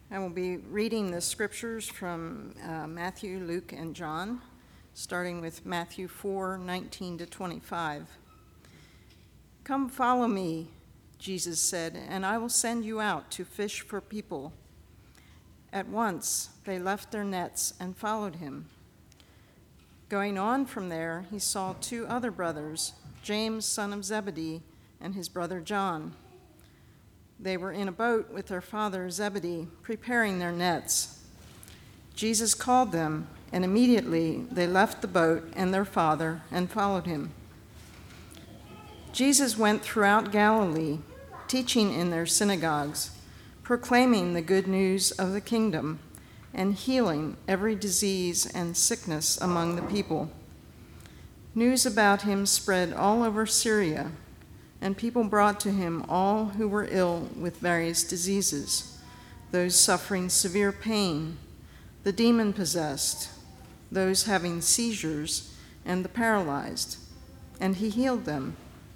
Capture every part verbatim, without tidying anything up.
I will be reading the scriptures from uh, Matthew, Luke, and John, starting with Matthew four, nineteen to twenty-five. "Come follow me," Jesus said, "and I will send you out to fish for people." At once they left their nets and followed him. Going on from there, he saw two other brothers, James, son of Zebedee, and his brother John. They were in a boat with their father Zebedee, preparing their nets. Jesus called them, and immediately they left the boat and their father and followed him. Jesus went throughout Galilee, teaching in their synagogues, proclaiming the good news of the kingdom, and healing every disease and sickness among the people. News about him spread all over Syria, and people brought to him all who were ill with various diseases, those suffering severe pain, the demon-possessed, those having seizures, and the paralyzed, and he healed them.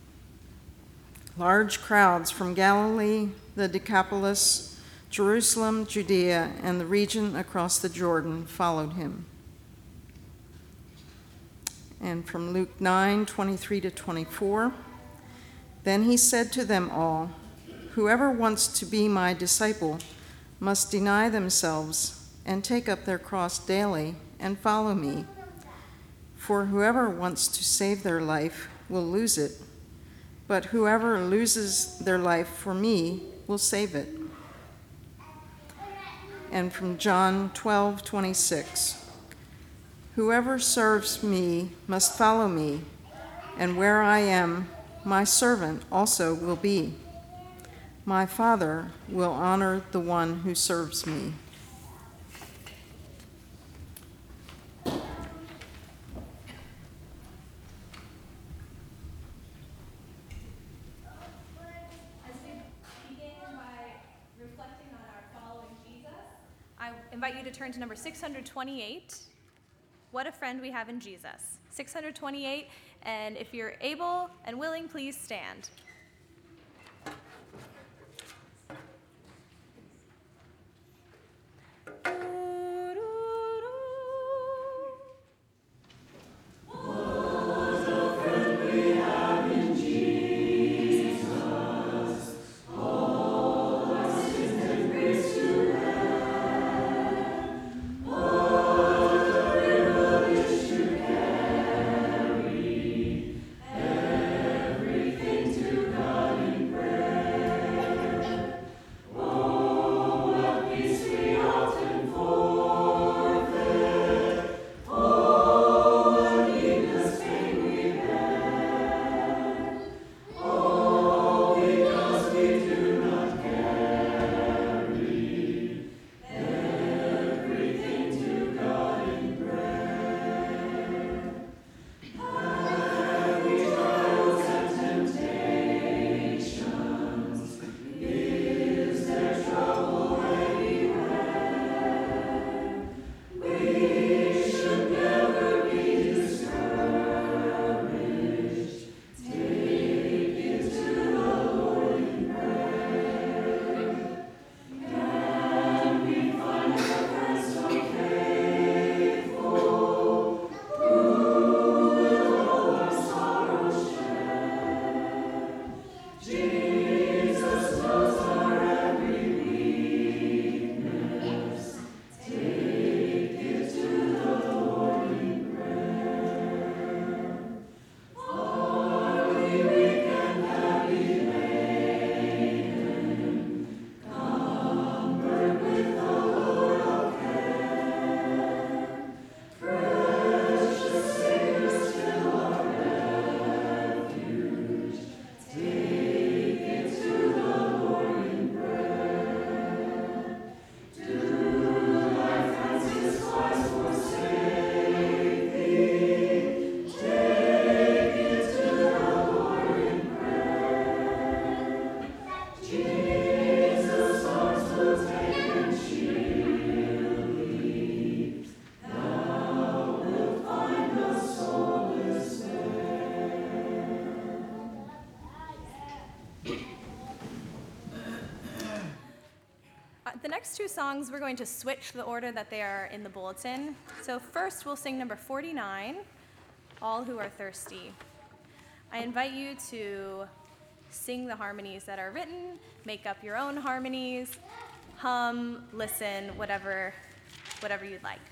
Large crowds from Galilee, the Decapolis, Jerusalem, Judea, and the region across the Jordan followed him. And from Luke nine, twenty-three to twenty-four, "Then he said to them all, 'Whoever wants to be my disciple must deny themselves and take up their cross daily and follow me. For whoever wants to save their life will lose it, but whoever loses their life for me will save it.'" And from John twelve, twenty-six, "Whoever serves me must follow me, and where I am, my servant also will be. My Father will honor the one who serves me." I invite you to turn to number six hundred twenty-eight, What a Friend We Have in Jesus. six hundred twenty-eight, and if you're able and willing, please stand. To the next two songs, we're going to switch the order that they are in the bulletin. So first, we'll sing number forty-nine, All Who Are Thirsty. I invite you to sing the harmonies that are written, make up your own harmonies, hum, listen, whatever, whatever you'd like.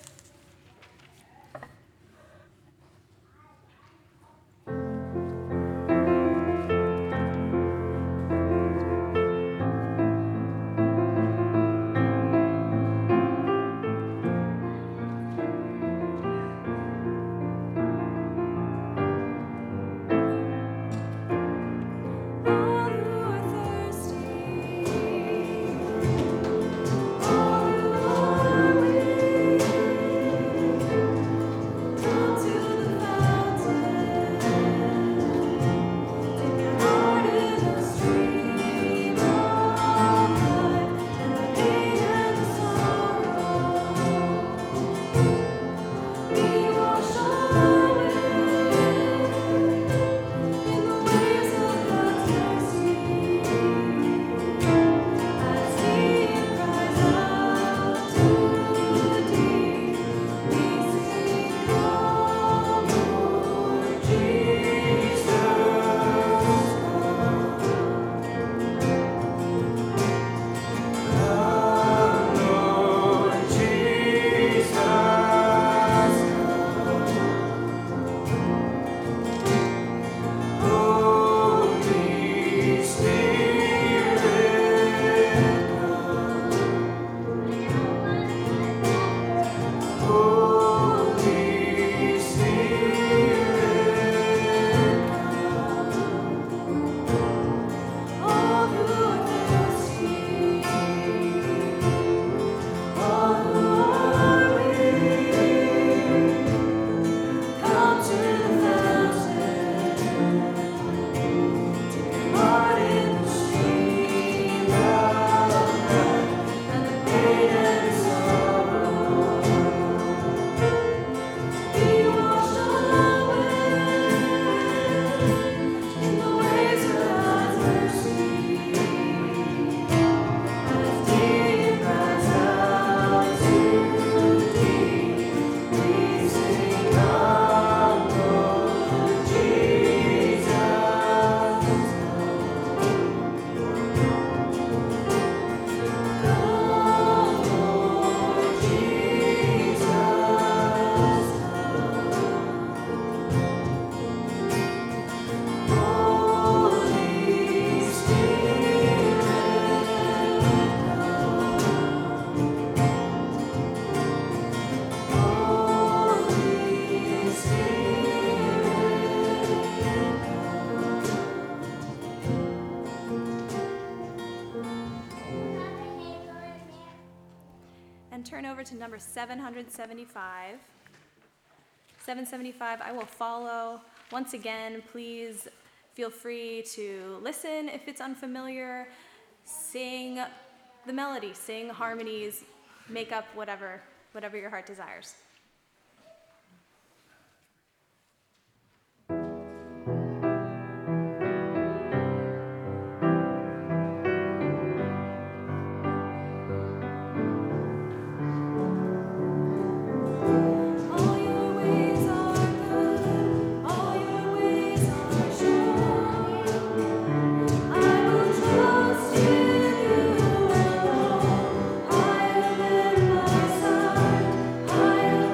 And turn over to number seven seventy-five. seven seventy-five, I will follow. Once again, please feel free to listen if it's unfamiliar, sing the melody, sing harmonies, make up whatever, whatever your heart desires. I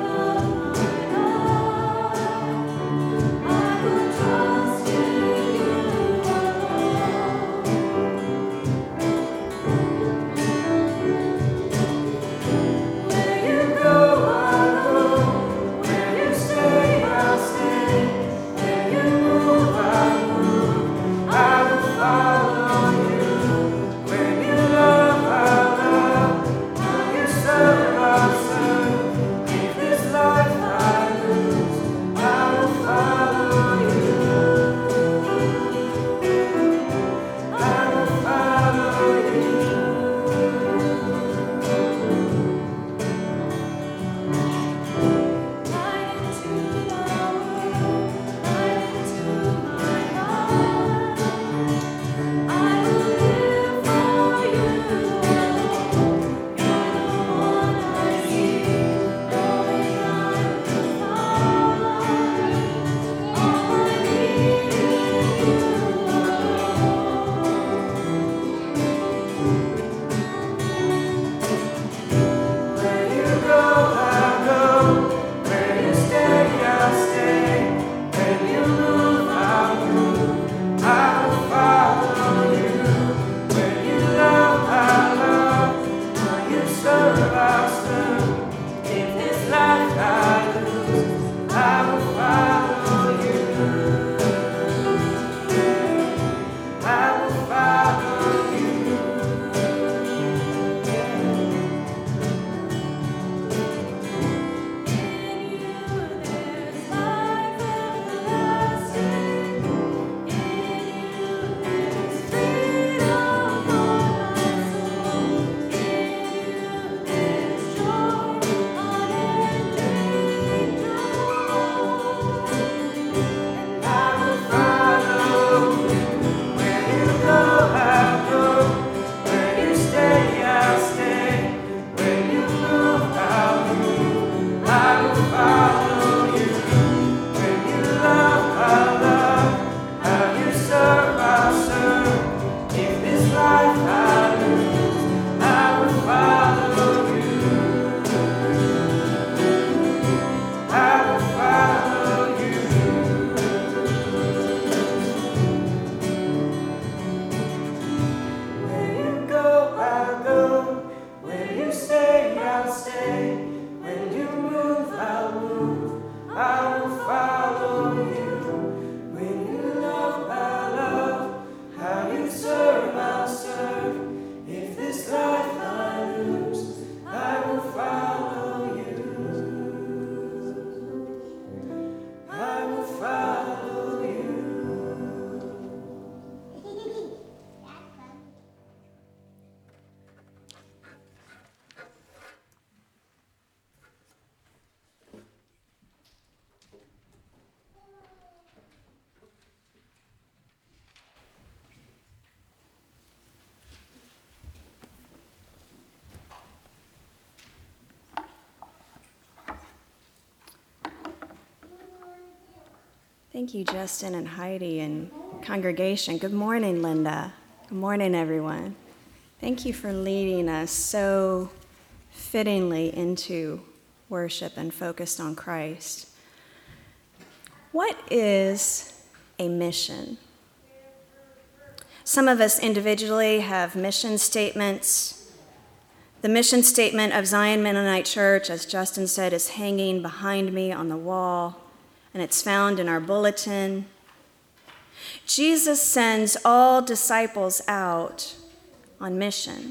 Thank you, Justin and Heidi and congregation. Good morning, Linda. Good morning, everyone. Thank you for leading us so fittingly into worship and focused on Christ. What is a mission? Some of us individually have mission statements. The mission statement of Zion Mennonite Church, as Justin said, is hanging behind me on the wall, and it's found in our bulletin. Jesus sends all disciples out on mission.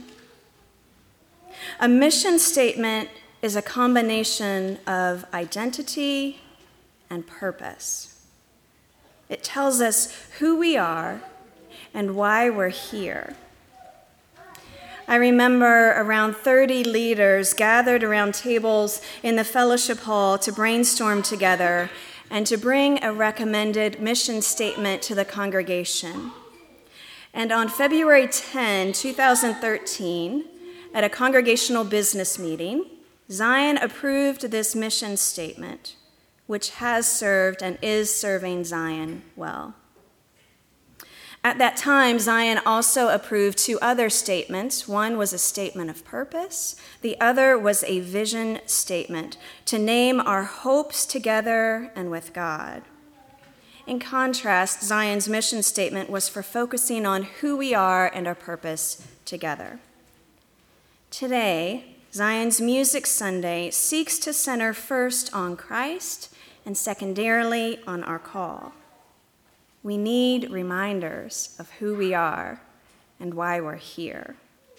A mission statement is a combination of identity and purpose. It tells us who we are and why we're here. I remember around thirty leaders gathered around tables in the fellowship hall to brainstorm together and to bring a recommended mission statement to the congregation. And on February tenth, twenty thirteen, at a congregational business meeting, Zion approved this mission statement, which has served and is serving Zion well. At that time, Zion also approved two other statements. One was a statement of purpose. The other was a vision statement to name our hopes together and with God. In contrast, Zion's mission statement was for focusing on who we are and our purpose together. Today, Zion's Music Sunday seeks to center first on Christ and secondarily on our call. We need reminders of who we are and why we're here.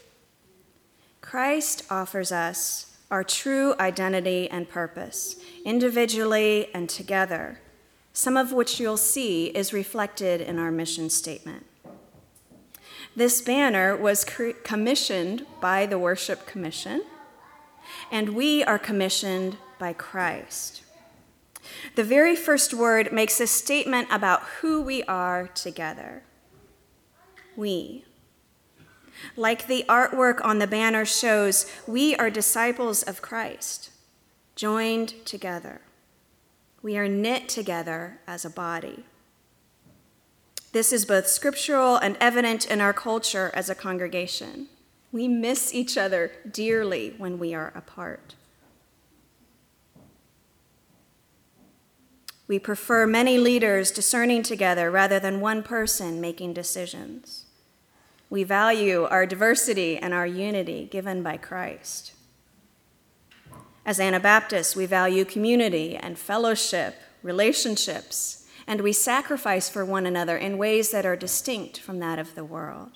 Christ offers us our true identity and purpose, individually and together, some of which you'll see is reflected in our mission statement. This banner was commissioned by the Worship Commission, and we are commissioned by Christ. The very first word makes a statement about who we are together. We. Like the artwork on the banner shows, we are disciples of Christ, joined together. We are knit together as a body. This is both scriptural and evident in our culture as a congregation. We miss each other dearly when we are apart. We prefer many leaders discerning together rather than one person making decisions. We value our diversity and our unity given by Christ. As Anabaptists, we value community and fellowship, relationships, and we sacrifice for one another in ways that are distinct from that of the world.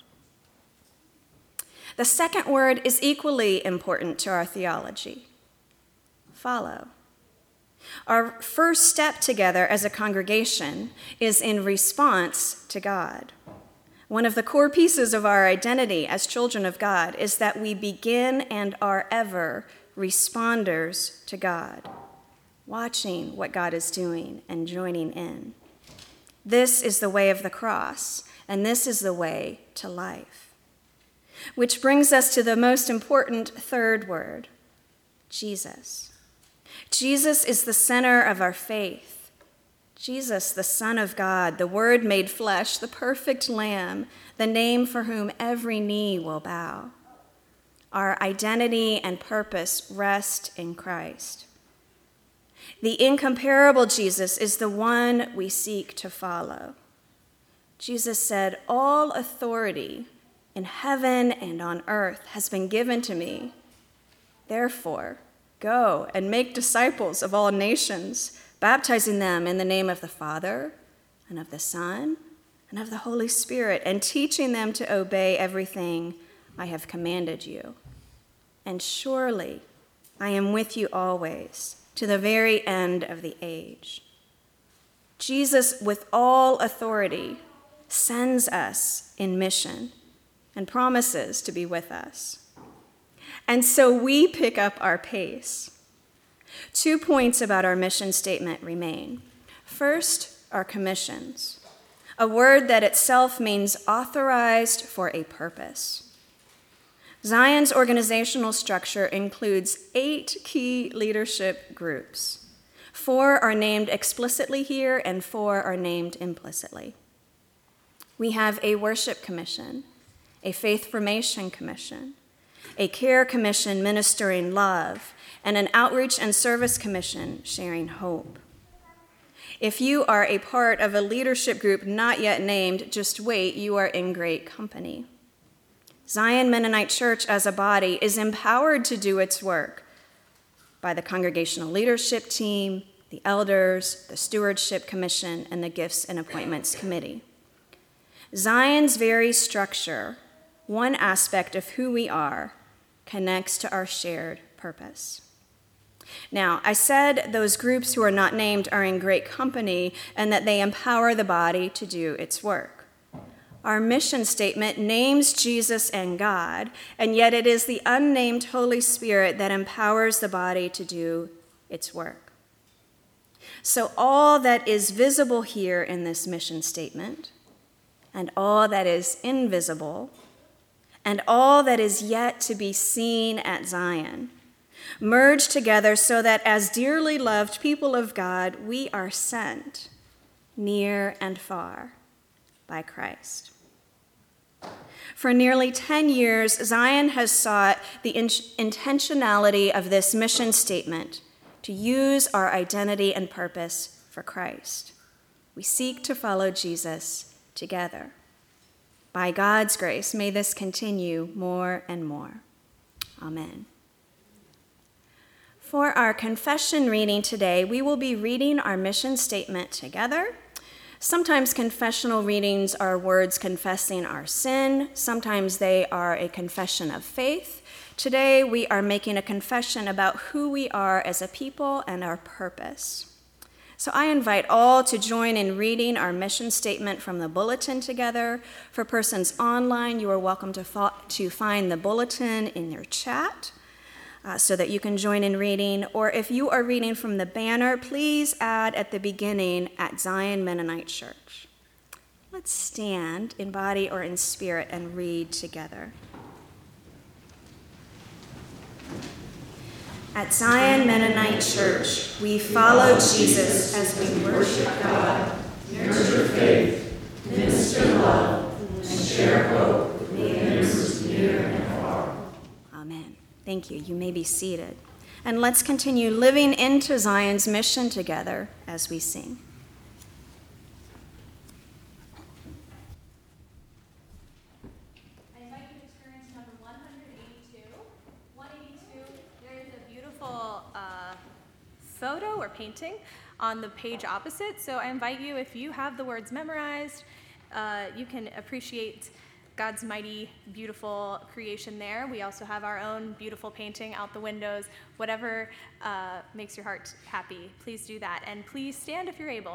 The second word is equally important to our theology: follow. Our first step together as a congregation is in response to God. One of the core pieces of our identity as children of God is that we begin and are ever responders to God, watching what God is doing and joining in. This is the way of the cross, and this is the way to life. Which brings us to the most important third word: Jesus. Jesus is the center of our faith. Jesus, the Son of God, the Word made flesh, the perfect Lamb, the name for whom every knee will bow. Our identity and purpose rest in Christ. The incomparable Jesus is the one we seek to follow. Jesus said, "All authority in heaven and on earth has been given to me. Therefore, go and make disciples of all nations, baptizing them in the name of the Father and of the Son and of the Holy Spirit, and teaching them to obey everything I have commanded you. And surely I am with you always, to the very end of the age." Jesus, with all authority, sends us in mission and promises to be with us. And so we pick up our pace. Two points about our mission statement remain. First, our commissions, a word that itself means authorized for a purpose. Zion's organizational structure includes eight key leadership groups, Four are named explicitly here, and four are named implicitly. We have a worship commission, a faith formation commission, a care commission ministering love, and an outreach and service commission sharing hope. If you are a part of a leadership group not yet named, just wait, you are in great company. Zion Mennonite Church as a body is empowered to do its work by the congregational leadership team, the elders, the stewardship commission, and the gifts and appointments committee. Zion's very structure, one aspect of who we are, connects to our shared purpose. Now, I said those groups who are not named are in great company and that they empower the body to do its work. Our mission statement names Jesus and God, and yet it is the unnamed Holy Spirit that empowers the body to do its work. So all that is visible here in this mission statement, and all that is invisible, and all that is yet to be seen at Zion, merge together so that as dearly loved people of God, we are sent near and far by Christ. For nearly ten years, Zion has sought the in- intentionality of this mission statement to use our identity and purpose for Christ. We seek to follow Jesus together. By God's grace, may this continue more and more. Amen. For our confession reading today, we will be reading our mission statement together. Sometimes confessional readings are words confessing our sin. Sometimes they are a confession of faith. Today, we are making a confession about who we are as a people and our purpose. So I invite all to join in reading our mission statement from the bulletin together. For persons online, you are welcome to, fo- to find the bulletin in your chat. Uh, so that you can join in reading, or if you are reading from the banner, please add at the beginning at Zion Mennonite Church. Let's stand in body or in spirit and read together. At Zion Mennonite Church, we follow Jesus as we worship God, nurture faith, minister love, and share hope with neighbors near and far. Amen. Thank you. You may be seated. And let's continue living into Zion's mission together as we sing. I invite you to turn to number one eighty-two. one eighty-two, there is a beautiful uh, photo or painting on the page opposite. So I invite you, if you have the words memorized, uh, you can appreciate God's mighty, beautiful creation there. We also have our own beautiful painting out the windows. Whatever uh, makes your heart happy, please do that. And please stand if you're able.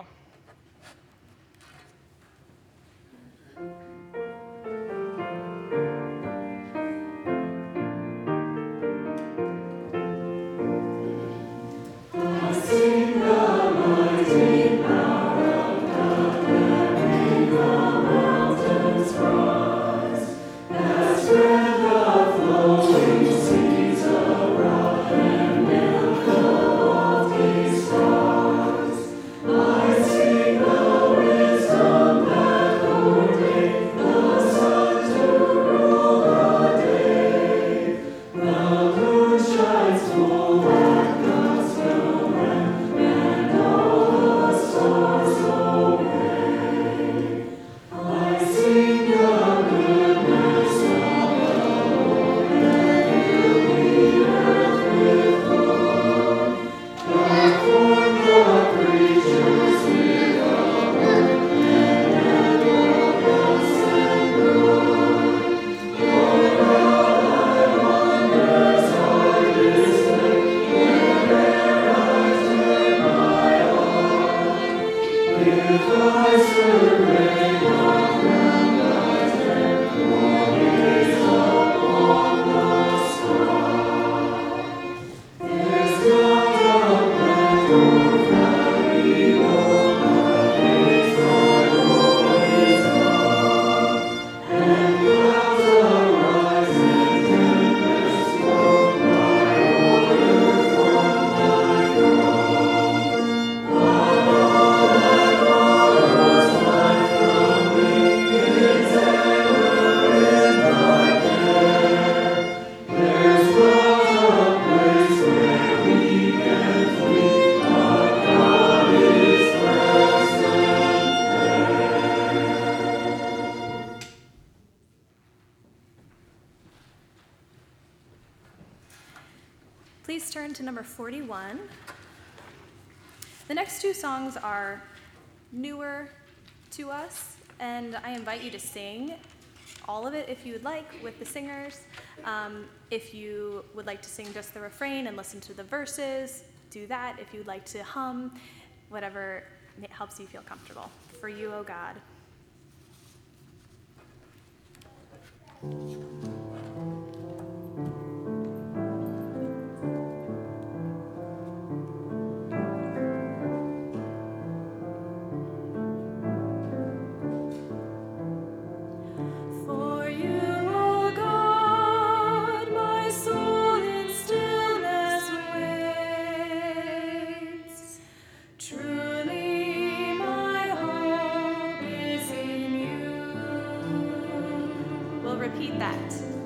Please turn to number forty-one. The next two songs are newer to us, and I invite you to sing all of it if you would like with the singers. Um, if you would like to sing just the refrain and listen to the verses, do that. If you'd like to hum, whatever helps you feel comfortable. For you, O God. Repeat that.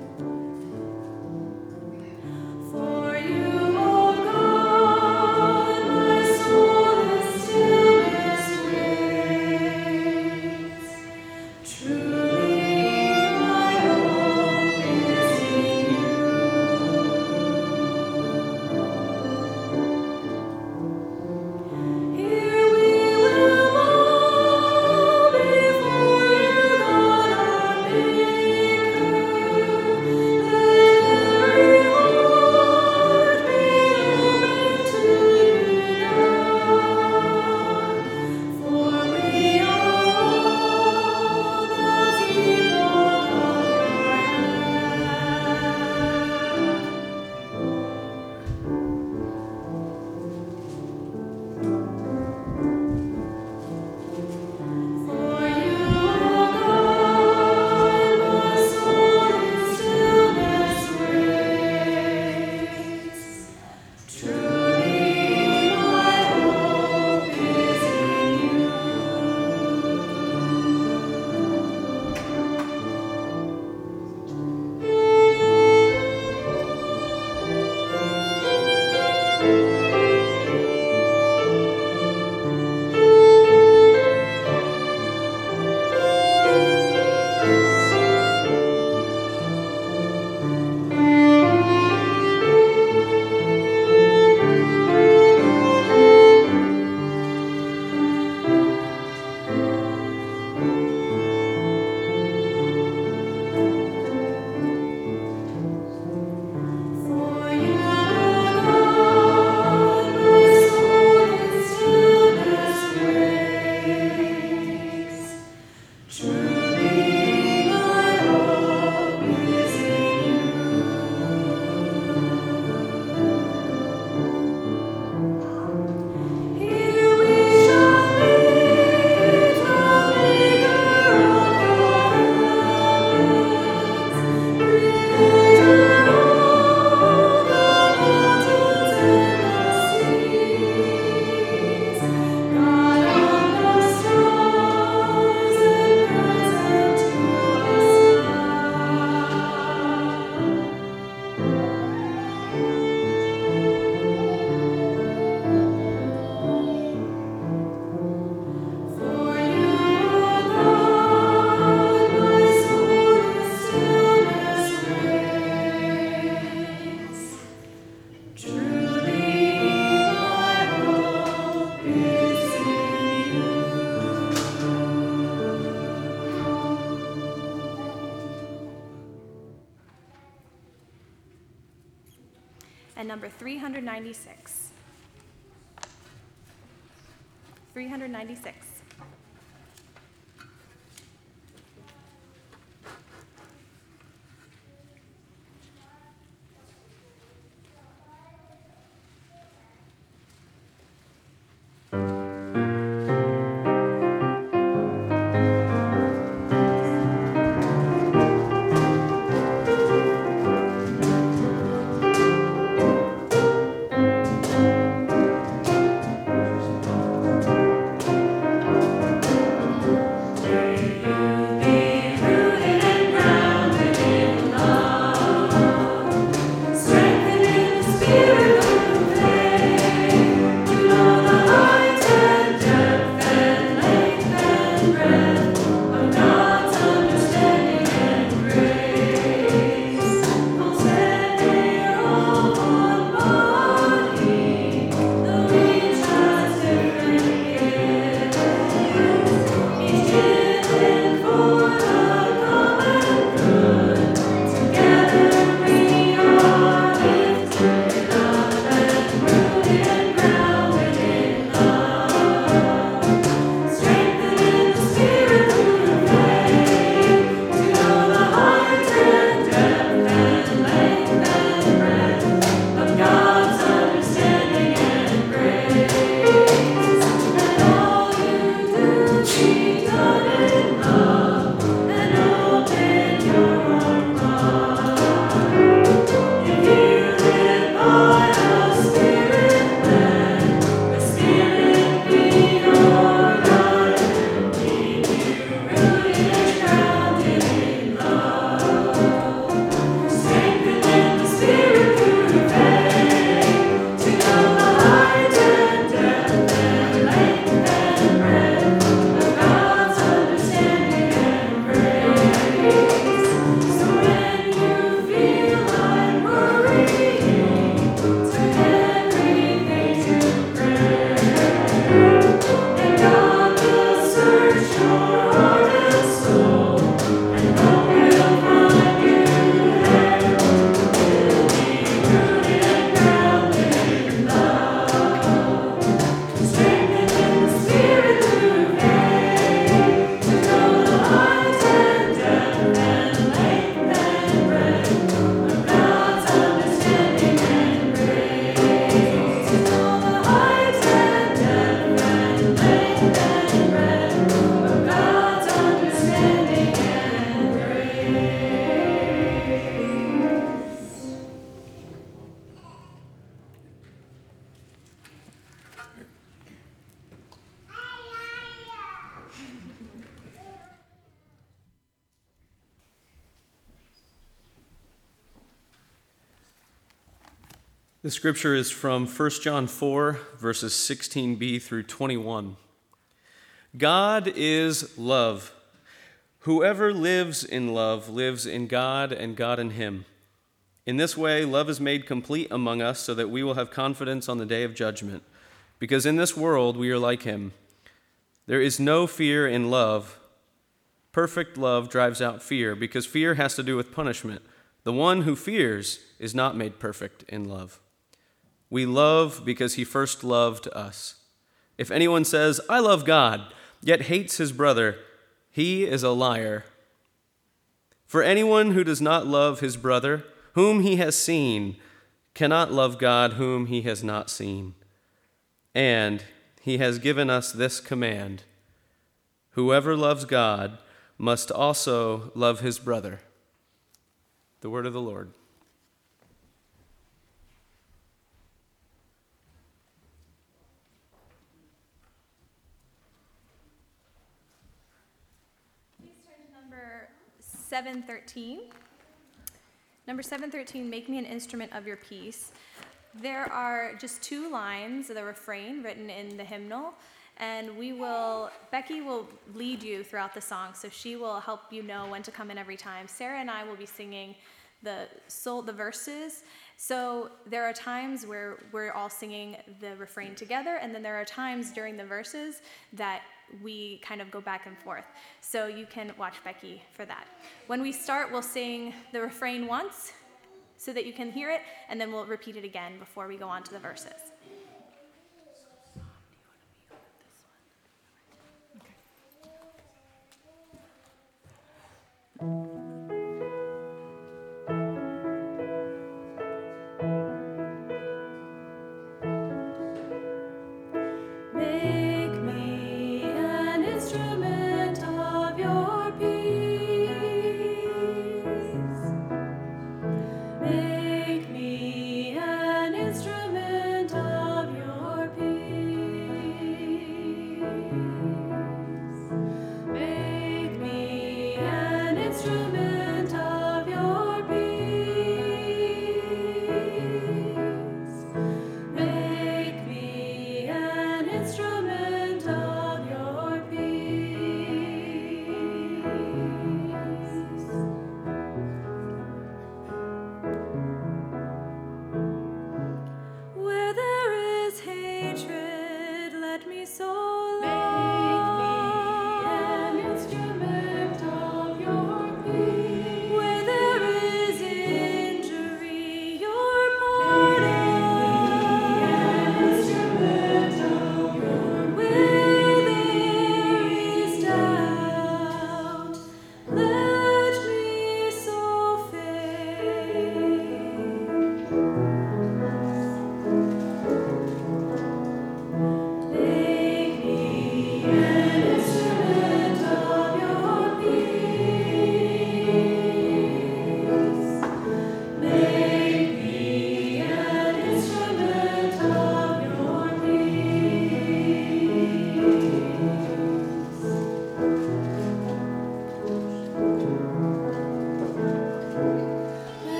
And number three hundred ninety-six. three hundred ninety-six. Thank The scripture is from First John four, verses sixteen b through twenty-one. God is love. Whoever lives in love lives in God and God in him. In this way, love is made complete among us so that we will have confidence on the day of judgment, because in this world we are like him. There is no fear in love. Perfect love drives out fear, because fear has to do with punishment. The one who fears is not made perfect in love. We love because he first loved us. If anyone says, "I love God," yet hates his brother, he is a liar. For anyone who does not love his brother, whom he has seen, cannot love God whom he has not seen. And he has given us this command: whoever loves God must also love his brother. The word of the Lord. seven thirteen. Number seven thirteen, make me an instrument of your peace. There are just two lines of the refrain written in the hymnal, and we will, Becky will lead you throughout the song, so she will help you know when to come in every time. Sarah and I will be singing the soul, the verses. So there are times where we're all singing the refrain together, and then there are times during the verses that we kind of go back and forth. So you can watch Becky for that. When we start, we'll sing the refrain once so that you can hear it, and then we'll repeat it again before we go on to the verses.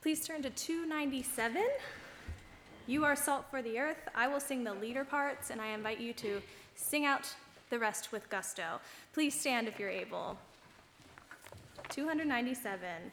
Please turn to two ninety-seven. You are salt for the earth. I will sing the leader parts, and I invite you to sing out the rest with gusto. Please stand if you're able. two ninety-seven.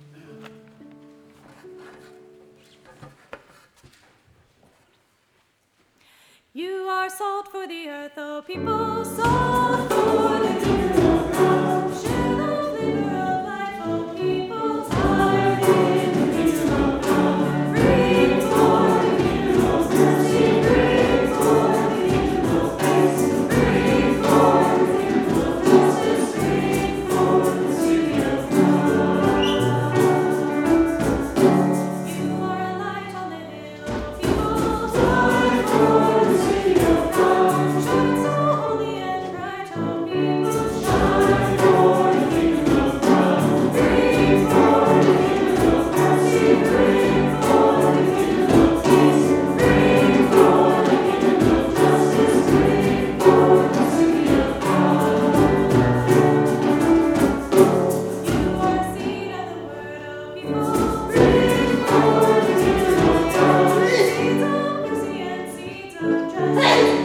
You are salt for the earth, O people, salt for the earth. Share the flavor of life, O people, tide in the kingdom of God. Bring forth the kingdom of mercy, bring forth the kingdom of peace, bring forth the kingdom of justice, bring forth the city of God. You are a light on the hill, O people, tide for the city of God. Shine so holy and bright, O people, shine for the kingdom of God. Bring forth the kingdom of mercy, bring forth the kingdom of peace, bring forth the kingdom of justice, bring forth the city of God. You are a seed of the word, O people, bring forth the kingdom of God. Seeds of mercy and seeds of justice.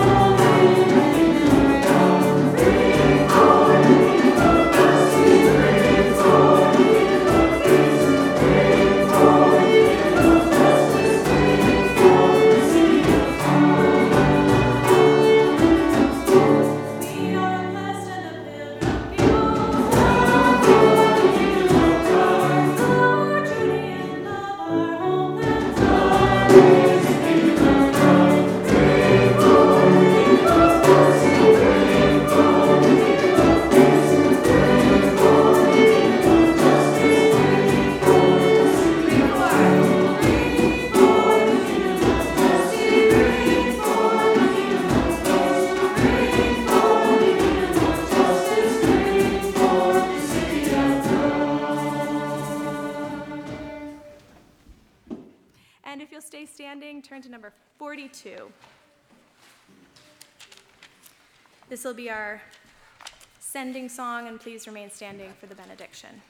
We are blessed and a pilgrim people, bound for the kingdom of God. Love our journey and love our homeland. God is the kingdom of God. Bring forth the kingdom of mercy, bring forth the kingdom of peace, bring forth the kingdom of justice, bring forth the city of God. Bring forth the kingdom of mercy, bring forth the kingdom of peace, bring forth the kingdom of justice, bring forth the city of God. And if you'll stay standing, turn to number forty-two. This will be our sending song, and please remain standing for the benediction.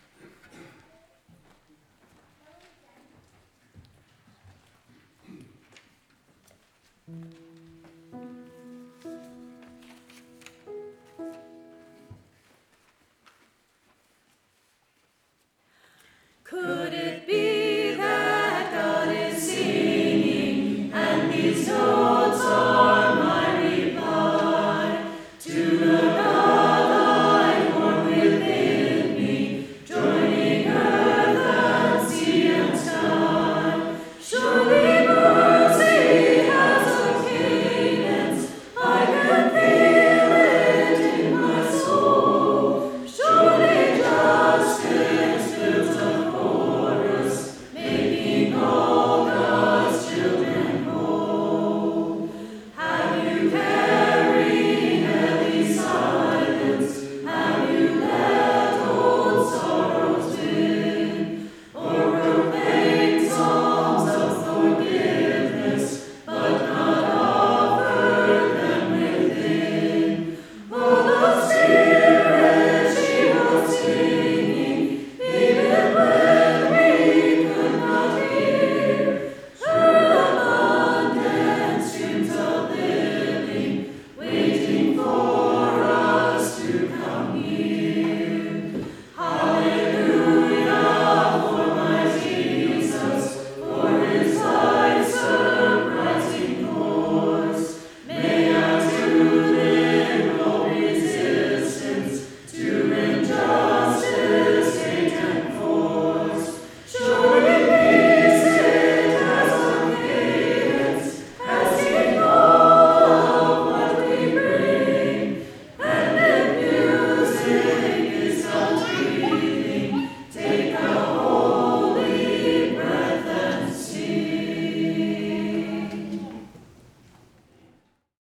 Could it be that God is singing, and these notes are my reply to the God I born within me, joining earth and sea and sky? Surely mercy has a cadence, I can feel it in my soul. Surely justice builds a chorus, making all God's children whole. Have you carried heavy silence? Have you let old sorrows win? Or proclaimed songs of forgiveness, but not offered them within? Oh, the Spirit she was singing, even when we could not hear. Her abundant streams of living, waiting for us to come near.